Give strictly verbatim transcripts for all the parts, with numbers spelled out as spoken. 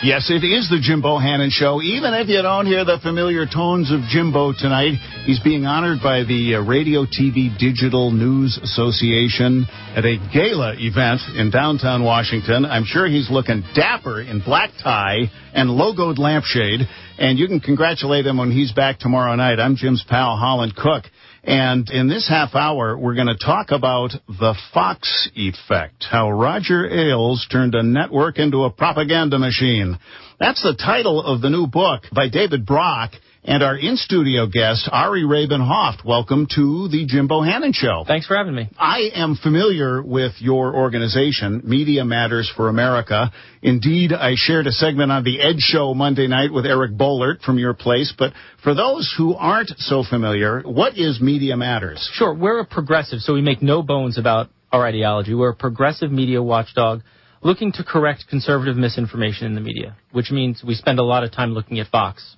Yes, it is the Jim Bohannon Show. Even if you don't hear the familiar tones of Jimbo tonight, he's being honored by the uh, Radio T V Digital News Association at a gala event in downtown Washington. I'm sure he's looking dapper in black tie and logoed lampshade, and you can congratulate him when he's back tomorrow night. I'm Jim's pal, Holland Cook. And in this half hour, we're going to talk about the Fox effect, how Roger Ailes turned a network into a propaganda machine. That's the title of the new book by David Brock and our in-studio guest, Ari Raben-Hoft. Welcome to the Jim Bohannon Show. Thanks for having me. I am familiar with your organization, Media Matters for America. Indeed, I shared a segment on The Ed Show Monday night with Eric Boehlert from your place. But for those who aren't so familiar, what is Media Matters? Sure. We're a progressive, so we make no bones about our ideology. We're a progressive media watchdog looking to correct conservative misinformation in the media, which means we spend a lot of time looking at Fox.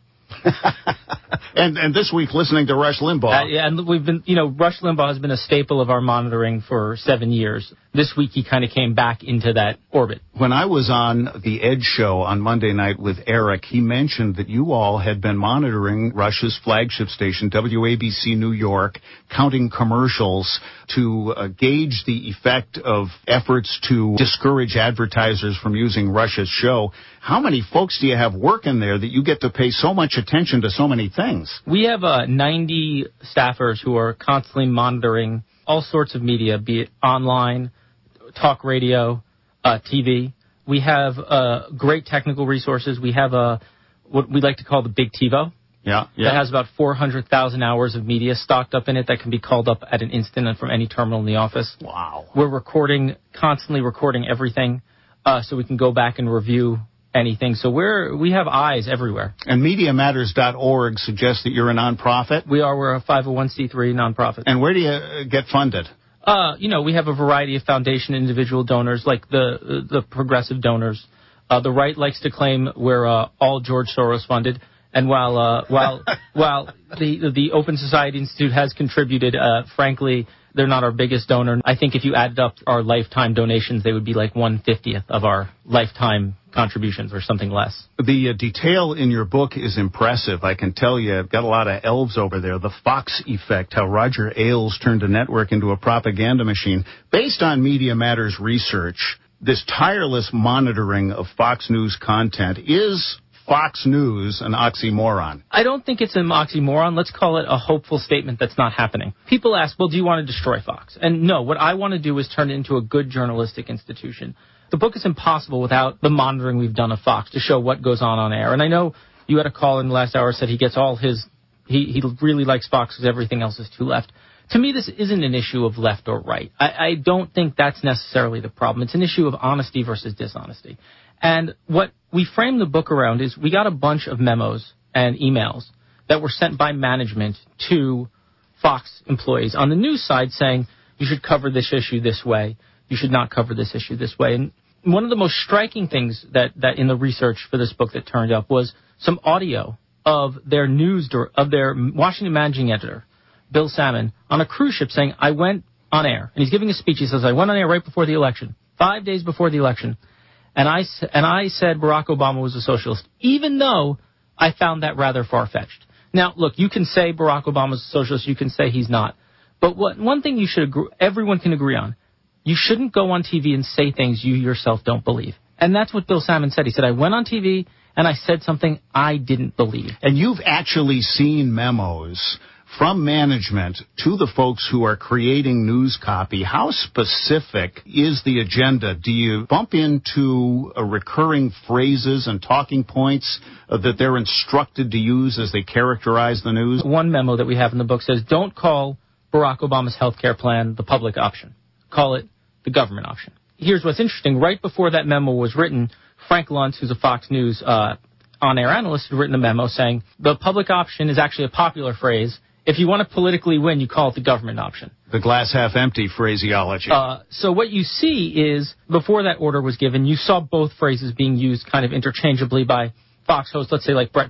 and and this week listening to Rush Limbaugh. Uh, yeah, and we've been, you know, Rush Limbaugh has been a staple of our monitoring for seven years. This week he kind of came back into that orbit. When I was on the Ed Show on Monday night with Eric, he mentioned that you all had been monitoring Rush's flagship station, W A B C New York, counting commercials to uh, gauge the effect of efforts to discourage advertisers from using Rush's show. How many folks do you have working there that you get to pay so much attention to so many things? We have uh, ninety staffers who are constantly monitoring all sorts of media, be it online, talk radio, uh, T V. We have uh, great technical resources. We have a what we like to call the Big TiVo. Yeah, yeah. That has about four hundred thousand hours of media stocked up in it that can be called up at an instant and from any terminal in the office. Wow. We're recording, constantly recording everything, uh, so we can go back and review anything. So we're we have eyes everywhere. And Media Matters dot org suggests that you're a nonprofit? We are. We're a five oh one c three nonprofit. And where do you uh, get funded? Uh, you know, we have a variety of foundation individual donors, like the the progressive donors. Uh, the right likes to claim we're uh, all George Soros funded. And while uh, while while the the Open Society Institute has contributed, uh, frankly, they're not our biggest donor. I think if you added up our lifetime donations, they would be like one fiftieth of our lifetime contributions or something less. The uh, detail in your book is impressive. I can tell you, I've got a lot of elves over there. The Fox effect, how Roger Ailes turned a network into a propaganda machine. Based on Media Matters research, this tireless monitoring of Fox News content is Fox News an oxymoron? I don't think it's an oxymoron. Let's call it a hopeful statement that's not happening. People ask, well, do you want to destroy Fox? And no, what I want to do is turn it into a good journalistic institution. The book is impossible without the monitoring we've done of Fox to show what goes on on air. And I know you had a call in the last hour said he gets all his, he, he really likes Fox because everything else is too left. To me, this isn't an issue of left or right. I, I don't think that's necessarily the problem. It's an issue of honesty versus dishonesty. And what we frame the book around is we got a bunch of memos and emails that were sent by management to Fox employees on the news side saying, you should cover this issue this way, you should not cover this issue this way. And one of the most striking things that, that in the research for this book that turned up was some audio of their news, of their Washington managing editor, Bill Salmon, on a cruise ship saying, I went on air. And he's giving a speech. He says, I went on air right before the election, five days before the election. And I, and I said Barack Obama was a socialist, even though I found that rather far-fetched. Now, look, you can say Barack Obama's a socialist. You can say he's not. But what, one thing you should agree, everyone can agree on, you shouldn't go on T V and say things you yourself don't believe. And that's what Bill Salmon said. He said, I went on T V and I said something I didn't believe. And you've actually seen memos from management to the folks who are creating news copy. How specific is the agenda? Do you bump into uh, recurring phrases and talking points uh, that they're instructed to use as they characterize the news? One memo that we have in the book says, don't call Barack Obama's health care plan the public option. Call it the government option. Here's what's interesting. Right before that memo was written, Frank Luntz, who's a Fox News uh, on-air analyst, had written a memo saying the public option is actually a popular phrase. If you want to politically win, you call it the government option. The glass half empty phraseology. Uh, so what you see is, before that order was given, you saw both phrases being used kind of interchangeably by Fox hosts, let's say like Bret Baier.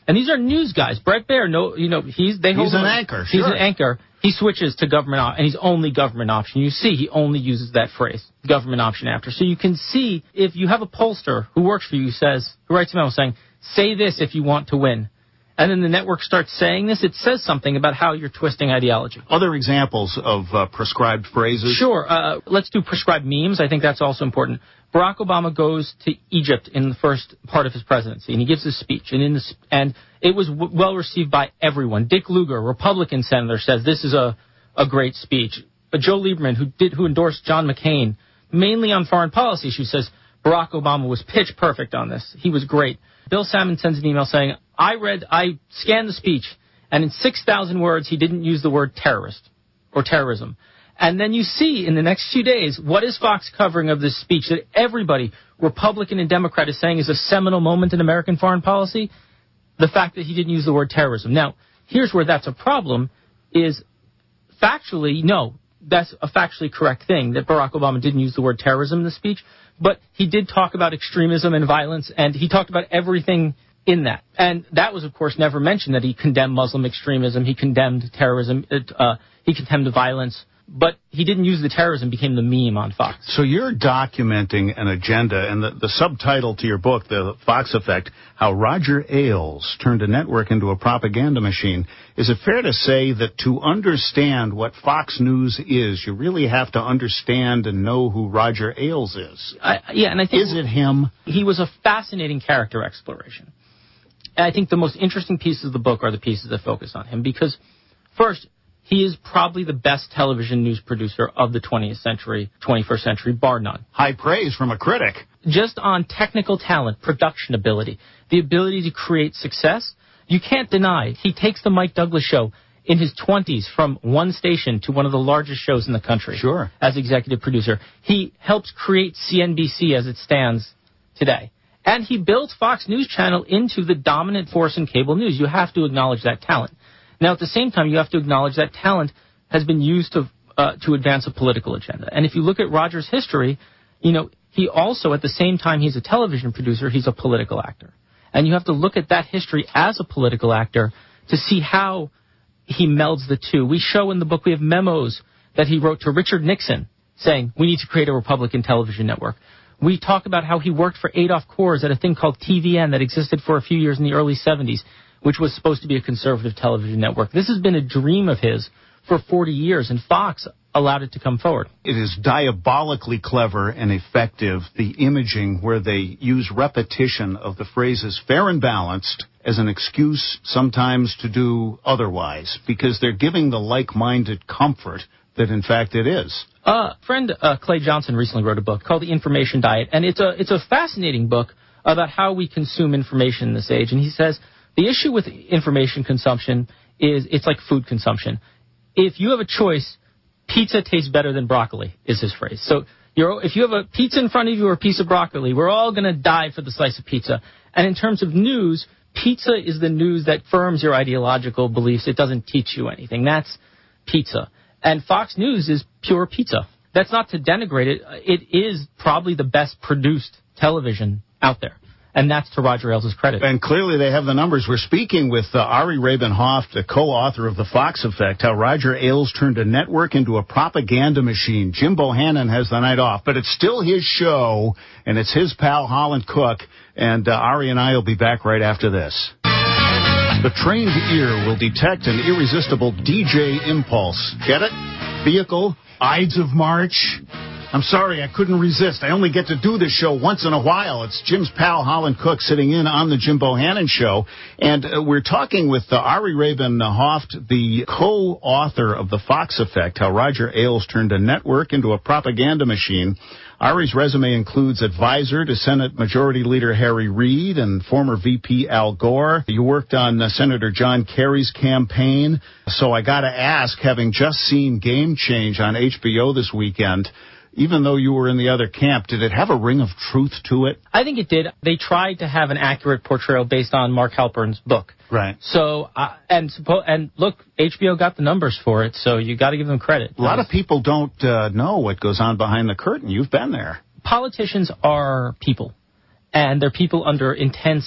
And these are news guys. Bret Baier, no, you know, he's they hold he's an him, anchor. He's sure. an anchor. He switches to government option, and he's only government option. You see, he only uses that phrase, government option after. So you can see if you have a pollster who works for you, who says, who writes a memo saying, say this if you want to win. And then the network starts saying this, it says something about how you're twisting ideology. Other examples of uh, prescribed phrases? Sure. Uh, let's do prescribed memes. I think that's also important. Barack Obama goes to Egypt in the first part of his presidency, and he gives his speech. And, in the, and it was w- well received by everyone. Dick Lugar, Republican senator, says this is a, a great speech. But Joe Lieberman, who did who endorsed John McCain, mainly on foreign policy issues, says Barack Obama was pitch perfect on this. He was great. Bill Salmon sends an email saying, I read, I scanned the speech, and in six thousand words, he didn't use the word terrorist or terrorism. And then you see in the next few days, what is Fox covering of this speech that everybody, Republican and Democrat, is saying is a seminal moment in American foreign policy? The fact that he didn't use the word terrorism. Now, here's where that's a problem, is factually, no, that's a factually correct thing, that Barack Obama didn't use the word terrorism in the speech, but he did talk about extremism and violence, and he talked about everything in that. And that was, of course, never mentioned, that he condemned Muslim extremism, he condemned terrorism, uh, he condemned violence, but he didn't use the terrorism, became the meme on Fox. So you're documenting an agenda, and the, the subtitle to your book, The Fox Effect, How Roger Ailes Turned a Network into a Propaganda Machine. Is it fair to say that to understand what Fox News is, you really have to understand and know who Roger Ailes is? I, yeah, and I think... Is it him? He was a fascinating character exploration. And I think the most interesting pieces of the book are the pieces that focus on him, because, first, he is probably the best television news producer of the twentieth century, twenty-first century, bar none. High praise from a critic. Just on technical talent, production ability, the ability to create success, you can't deny he takes the Mike Douglas show in his twenties from one station to one of the largest shows in the country. Sure. As executive producer. He helps create C N B C as it stands today. And he built Fox News Channel into the dominant force in cable news. You have to acknowledge that talent. Now, at the same time, you have to acknowledge that talent has been used to uh, to advance a political agenda. And if you look at Roger's history, you know, he also, at the same time he's a television producer, he's a political actor. And you have to look at that history as a political actor to see how he melds the two. We show in the book, we have memos that he wrote to Richard Nixon saying, we need to create a Republican television network. We talk about how he worked for Adolph Kors at a thing called T V N that existed for a few years in the early seventies, which was supposed to be a conservative television network. This has been a dream of his for forty years, and Fox allowed it to come forward. It is diabolically clever and effective, the imaging where they use repetition of the phrases fair and balanced as an excuse sometimes to do otherwise, because they're giving the like-minded comfort that, in fact, it is. Uh, friend uh, Clay Johnson recently wrote a book called The Information Diet, and it's a it's a fascinating book about how we consume information in this age. And he says the issue with information consumption is it's like food consumption. If you have a choice, pizza tastes better than broccoli, is his phrase. So you're, if you have a pizza in front of you or a piece of broccoli, we're all going to die for the slice of pizza. And in terms of news, pizza is the news that firms your ideological beliefs. It doesn't teach you anything. That's pizza. And Fox News is pure pizza. That's not to denigrate it. It is probably the best produced television out there. And that's to Roger Ailes' credit. And clearly they have the numbers. We're speaking with uh, Ari Rabenhoft, the co-author of The Fox Effect, How Roger Ailes Turned a Network into a Propaganda Machine. Jim Bohannon has the night off, but it's still his show, and it's his pal Holland Cook. And uh, Ari and I will be back right after this. The trained ear will detect an irresistible D J impulse. Get it? Vehicle, Ides of March. I'm sorry, I couldn't resist. I only get to do this show once in a while. It's Jim's pal, Holland Cook, sitting in on the Jim Bohannon Show. And uh, we're talking with uh, Ari Rabenhoft, the co-author of The Fox Effect, How Roger Ailes Turned a Network into a Propaganda Machine. Ari's resume includes advisor to Senate Majority Leader Harry Reid and former V P Al Gore. You worked on uh, Senator John Kerry's campaign. So I got to ask, having just seen Game Change on H B O this weekend, even though you were in the other camp, did it have a ring of truth to it? I think it did. They tried to have an accurate portrayal based on Mark Halpern's book. Right. So, uh, and and look, H B O got the numbers for it, so you got to give them credit. A lot of people don't uh, know what goes on behind the curtain. You've been there. Politicians are people, and they're people under intense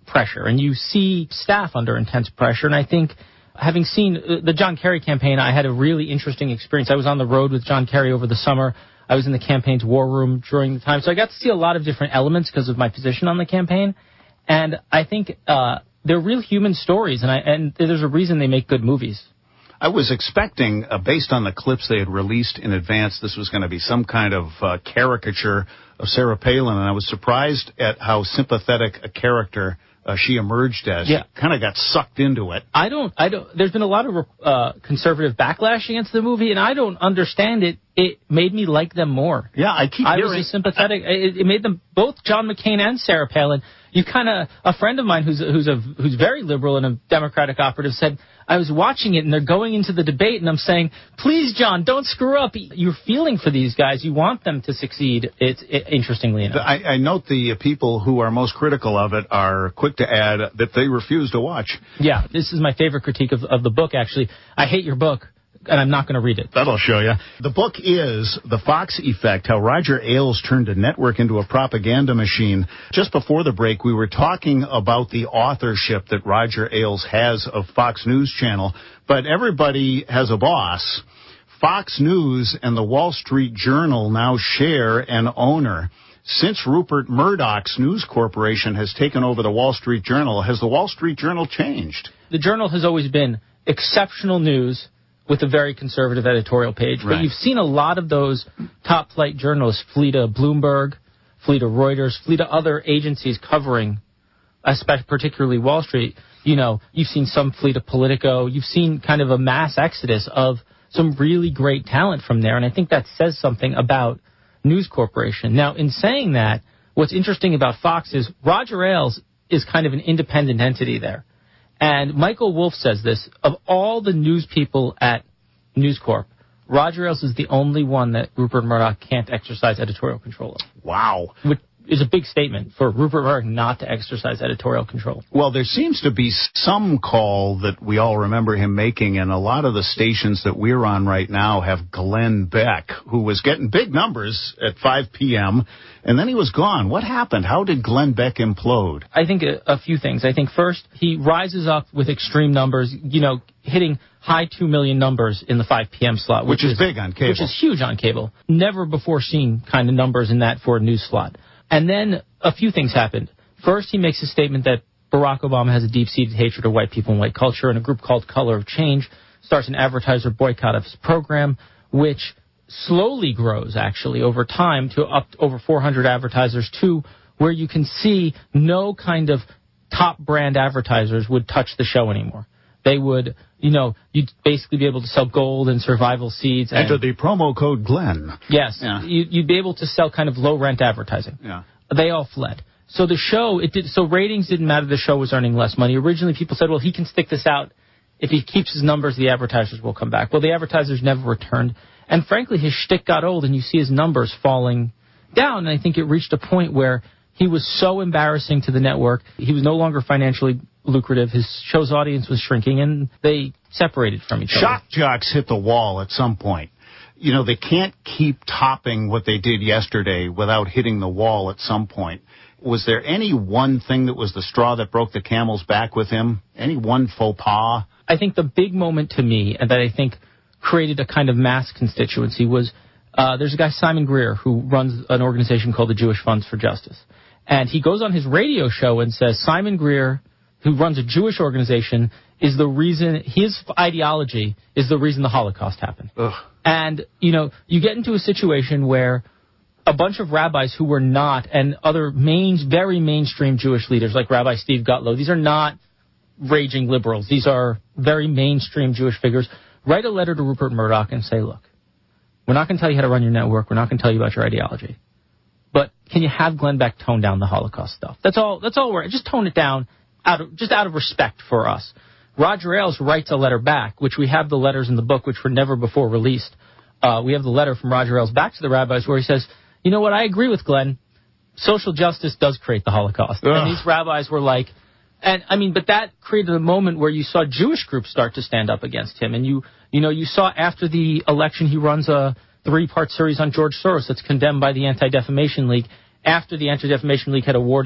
pressure, and you see staff under intense pressure. And I think, having seen the John Kerry campaign, I had a really interesting experience. I was on the road with John Kerry over the summer. I was in the campaign's war room during the time. So I got to see a lot of different elements because of my position on the campaign. And I think uh, they're real human stories, and, I, and there's a reason they make good movies. I was expecting, uh, based on the clips they had released in advance, this was going to be some kind of uh, caricature of Sarah Palin, and I was surprised at how sympathetic a character uh, she emerged as. Yeah. She kind of got sucked into it. I don't, I don't, there's been a lot of uh, conservative backlash against the movie, and I don't understand it. It made me like them more. Yeah, I keep I hearing... was sympathetic. It, it made them, both John McCain and Sarah Palin, you kind of, a friend of mine who's who's a who's very liberal and a Democratic operative said, I was watching it and they're going into the debate and I'm saying, please, John, don't screw up. You're feeling for these guys. You want them to succeed. It's it, interestingly enough. I, I note the people who are most critical of it are quick to add that they refuse to watch. Yeah, this is my favorite critique of, of the book, actually. I hate your book, and I'm not going to read it. That'll show you. The book is The Fox Effect, How Roger Ailes Turned a Network into a Propaganda Machine. Just before the break, we were talking about the authorship that Roger Ailes has of Fox News Channel, but everybody has a boss. Fox News and the Wall Street Journal now share an owner. Since Rupert Murdoch's News Corporation has taken over the Wall Street Journal, has the Wall Street Journal changed? The Journal has always been exceptional news with a very conservative editorial page. Right. But you've seen a lot of those top-flight journalists flee to Bloomberg, flee to Reuters, flee to other agencies covering, especially particularly Wall Street. You know, you've seen some flee to Politico. You've seen kind of a mass exodus of some really great talent from there, and I think that says something about News Corporation. Now, in saying that, what's interesting about Fox is Roger Ailes is kind of an independent entity there. And Michael Wolff says this, of all the news people at News Corp, Roger Ailes is the only one that Rupert Murdoch can't exercise editorial control of. Wow. Which is a big statement for Rupert Murdoch not to exercise editorial control. Well, there seems to be some call that we all remember him making, and a lot of the stations that we're on right now have Glenn Beck, who was getting big numbers at five p.m., and then he was gone. What happened? How did Glenn Beck implode? I think a, a few things. I think first, he rises up with extreme numbers, you know, hitting high two million numbers in the five p.m. slot. Which, which is, is big on cable. Which is huge on cable. Never before seen kind of numbers in that for a news slot. And then a few things happened. First, he makes a statement that Barack Obama has a deep-seated hatred of white people and white culture, and a group called Color of Change starts an advertiser boycott of his program, which slowly grows, actually, over time to up to over four hundred advertisers, to where you can see no kind of top-brand advertisers would touch the show anymore. They would, you know, you'd basically be able to sell gold and survival seeds. And, enter the promo code Glenn. Yes. Yeah. You, you'd be able to sell kind of low-rent advertising. Yeah. They all fled. So the show, it did. So ratings didn't matter. The show was earning less money. Originally, people said, well, he can stick this out. If he keeps his numbers, the advertisers will come back. Well, the advertisers never returned. And frankly, his shtick got old, and you see his numbers falling down. And I think it reached a point where he was so embarrassing to the network. He was no longer financially lucrative. His show's audience was shrinking, and they separated from each other. Shock jocks hit the wall at some point. You know, they can't keep topping what they did yesterday without hitting the wall at some point. Was there any one thing that was the straw that broke the camel's back with him? Any one faux pas? I think the big moment to me, and that I think created a kind of mass constituency, was uh, there's a guy, Simon Greer, who runs an organization called the Jewish Funds for Justice. And he goes on his radio show and says Simon Greer, who runs a Jewish organization, is the reason, his ideology is the reason the Holocaust happened. Ugh. And, you know, you get into a situation where a bunch of rabbis who were not, and other main, very mainstream Jewish leaders like Rabbi Steve Gutlow, these are not raging liberals. These are very mainstream Jewish figures. Write a letter to Rupert Murdoch and say, look, we're not going to tell you how to run your network. We're not going to tell you about your ideology. But can you have Glenn Beck tone down the Holocaust stuff? That's all. That's all we're. Just tone it down, out of just out of respect for us. Roger Ailes writes a letter back, which we have the letters in the book, which were never before released. Uh, we have the letter from Roger Ailes back to the rabbis where he says, you know what, I agree with Glenn. Social justice does create the Holocaust. Ugh. And these rabbis were like, and I mean, but that created a moment where you saw Jewish groups start to stand up against him. And you, you know, you saw after the election, he runs a three-part series on George Soros that's condemned by the Anti-Defamation League. After the Anti-Defamation League had awarded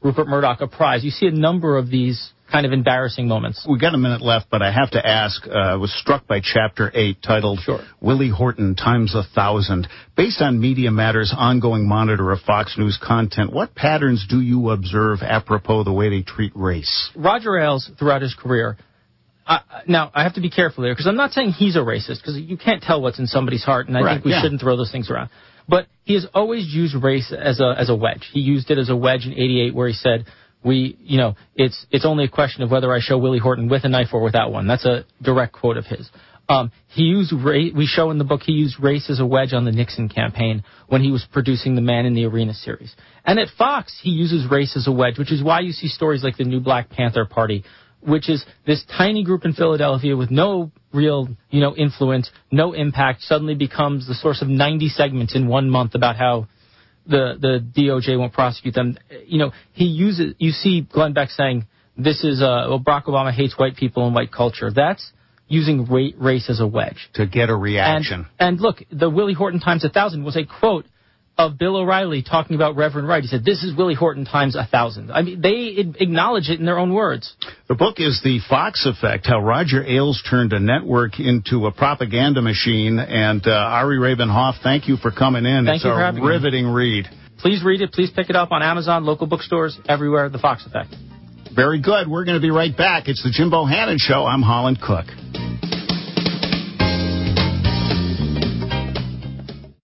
Rupert Murdoch a prize. You see a number of these kind of embarrassing moments. We've got a minute left, but I have to ask, uh, I was struck by Chapter eight, titled sure. Willie Horton Times a Thousand. Based on Media Matters' ongoing monitor of Fox News content, what patterns do you observe apropos the way they treat race? Roger Ailes, throughout his career, Uh, now, I have to be careful there, because I'm not saying he's a racist, because you can't tell what's in somebody's heart, and I right, think we yeah. shouldn't throw those things around. But he has always used race as a as a wedge. He used it as a wedge in eighty-eight, where he said, "We, you know, it's it's only a question of whether I show Willie Horton with a knife or without one." That's a direct quote of his. Um, he used race. We show in the book he used race as a wedge on the Nixon campaign when he was producing the Man in the Arena series. And at Fox, he uses race as a wedge, which is why you see stories like the new Black Panther Party, which is this tiny group in Philadelphia with no real, you know, influence, no impact, suddenly becomes the source of ninety segments in one month about how the the D O J won't prosecute them. You know, he uses. You see Glenn Beck saying this is uh, well, Barack Obama hates white people and white culture. That's using ra- race as a wedge to get a reaction. And, and look, the Willie Horton times a thousand was a quote of Bill O'Reilly talking about Reverend Wright. He said, "This is Willie Horton times a thousand." I mean, they acknowledge it in their own words. The book is The Fox Effect, How Roger Ailes Turned a Network into a Propaganda Machine. And uh, Ari Ravenhoff, thank you for coming in. Thank it's you for a having me. riveting read. Please read it. Please pick it up on Amazon, local bookstores, everywhere. The Fox Effect. Very good. We're going to be right back. It's the Jim Bohannon Show. I'm Holland Cook.